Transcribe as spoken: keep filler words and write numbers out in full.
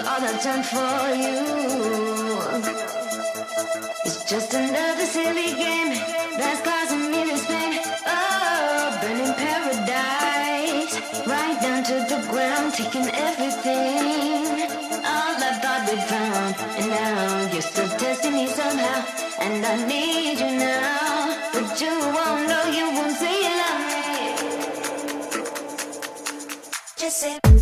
all I've done for you. It's just another silly game that's causing me this pain. Oh, burning paradise, right down to the ground, taking everything. All I thought we'd found, and now you're still testing me somehow. And I need you now, but you won't know, you won't say you love me. Just say